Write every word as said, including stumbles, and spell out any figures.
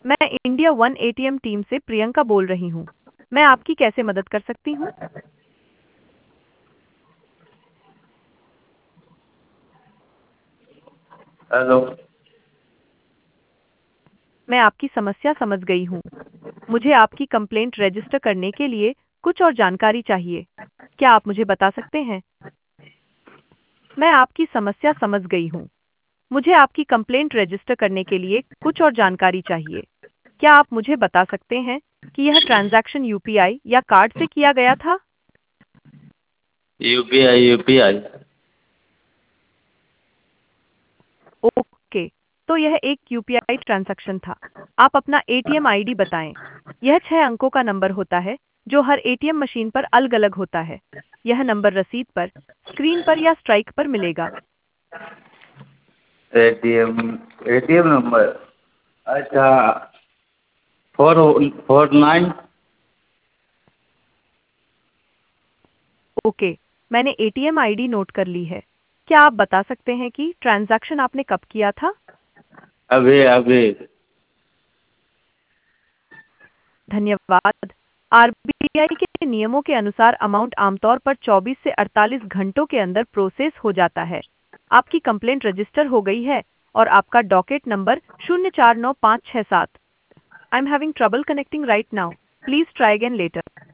मैं India one ATM team से प्रियंका बोल रही हूँ। मैं आपकी कैसे मदद कर सकती हूँ? हेलो। मैं आपकी समस्या समझ गई हूँ। मुझे आपकी कंप्लेंट रजिस्टर करने के लिए कुछ और जानकारी चाहिए। क्या आप मुझे बता सकते हैं? मैं आपकी समस्या समझ गई हूँ। मुझे आपकी कंप्लेंट रजिस्टर करने के लिए कुछ और जानकारी चाहिए। क्या आप मुझे बता सकते हैं कि यह ट्रांजैक्शन यूपीआई या कार्ड से किया गया था? UPI UPI. ओके, तो यह एक यूपीआई ट्रांजैक्शन था। आप अपना एटीएम आईडी बताएं। यह छह अंकों का नंबर होता है जो हर एटीएम मशीन पर अलग-अलग होता है। यह नंबर रसीद पर, स्क्रीन पर या स्ट्राइक पर मिलेगा। ATM ATM number. अच्छा। Four four nine. ओके, मैंने एटीएम आईडी नोट कर ली है। क्या आप बता सकते हैं कि ट्रांजैक्शन आपने कब किया था? अभी अभी। धन्यवाद। आरबीआई के नियमों के अनुसार अमाउंट आमतौर पर चौबीस से अड़तालीस घंटों के अंदर प्रोसेस हो जाता है। आपकी कंप्लेंट रजिस्टर हो गई है और आपका डॉकेट नंबर शून्य चार नौ पाँच छह सात। I am having trouble connecting right now. Please try again letter.